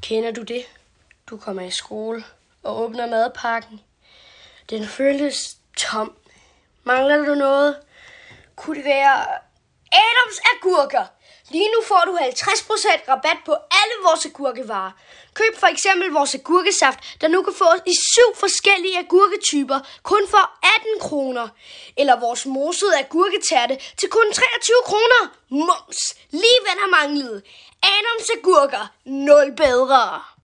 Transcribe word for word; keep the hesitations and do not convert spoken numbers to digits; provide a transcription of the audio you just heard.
Kender du det? Du kommer i skole og åbner madpakken. Den føles tom. Mangler du noget? Kunne det være Adams agurker? Lige nu får du halvtreds procent rabat på alle vores agurkevarer. Køb for eksempel vores agurkesaft, der nu kan fås i syv forskellige agurketyper, kun for atten kroner. Eller vores mosede agurketærte til kun treogtyve kroner. Mums! Lige hvad der manglede. Adams agurker. Nul bedre.